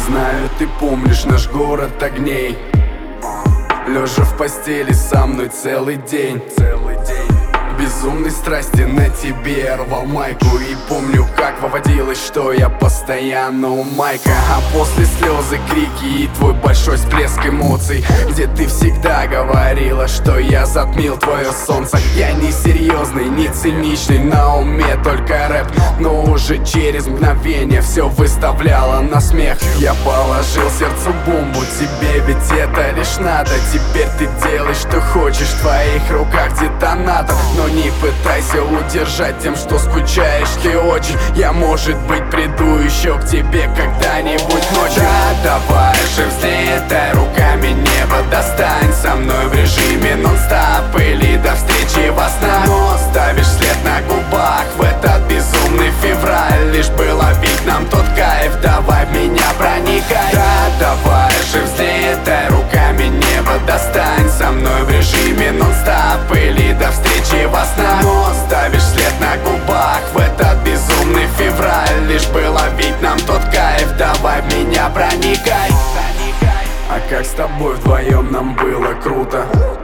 Знаю, ты помнишь наш город огней, лежа в постели со мной целый день. Безумной страсти на тебе рвал майку. И помню, как выводилось, что я постоянно у майка. А после слезы, крики и твой большой всплеск эмоций, где ты всегда говорила, что я затмил твое солнце. Я не серьезный, не циничный, на уме только рэп, но уже через мгновение все выставляло на смех. Я положил сердцу бомбу, тебе ведь это лишь надо. Теперь ты делай, что хочешь, в твоих руках детонатор. Но не пытайся удержать тем, что скучаешь ты очень. Я, может быть, приду еще к тебе когда-нибудь ночью. Да, давай же взлетай, руками небо достань. Со мной в режиме нон-стоп или до встречи во снах. Но оставишь след на губах в этот безумный февраль, лишь бы ловить нам тот кайф. Давай в меня проникай. Да, давай же взлетай, руками небо достань. Со мной в режиме нон-стоп или до встречи во снах. Но оставишь след на губах в этот безумный февраль, лишь бы ловить нам тот кайф. Давай в меня проникай. А как с тобой вдвоем нам было круто.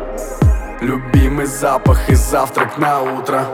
Любимый запах и завтрак на утро.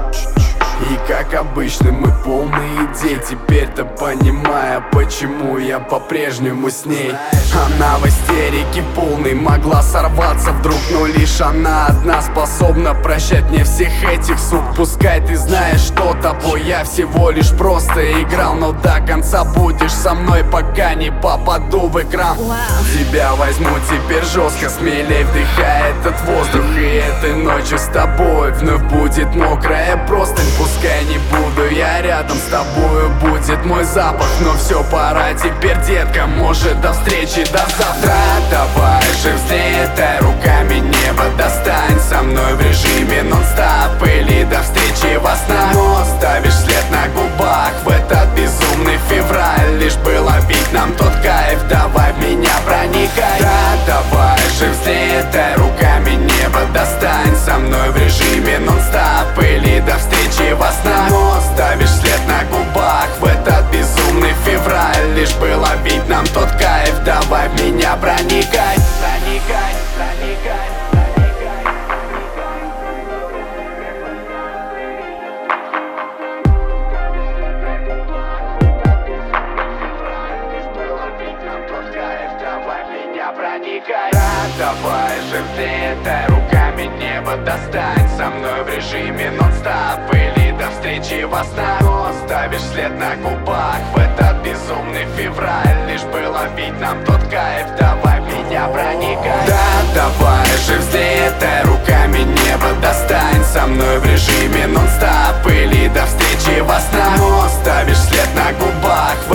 И как обычно мы полные идей. Теперь-то понимая, почему я по-прежнему с ней. Она в истерике полной могла сорваться вдруг, но лишь она одна способна прощать мне всех этих сук. Пускай ты знаешь, что тобой я всего лишь просто играл, но до конца будешь со мной, пока не попаду в экран. Тебя возьму теперь жестко, смелей вдыхай этот воздух. И этой ночью с тобой вновь будет мокрая простынь. Пускай не буду я рядом с тобою, будет мой запах. Но все, пора теперь, детка, может до встречи, до завтра. Давай же взлетай, руками небо достань. Со мной в режиме нон-стоп или до встречи во снах. Но оставишь след на губах в этот безумный февраль, лишь бы ловить нам тот кайф. Давай в меня проникай. Да, давай же взлетай, руками небо достань. Со мной в режиме нон-стоп или до встречи во снах. Но оставишь след на губах в этот безумный февраль, лишь бы ловить нам тот кайф. Давай в меня проникай. Проникай, проникай. Проникай. Давай же взлетай, руками небо достань. Со мной в режиме нон-стоп или до встречи во снах. Но оставишь след на губах в этот безумный февраль, лишь бы ловить нам тот кайф. Давай в меня проникай. Да, давай же взлетай, руками небо достань. Со мной в режиме нон-стоп или до встречи во снах. Но оставишь след на губах в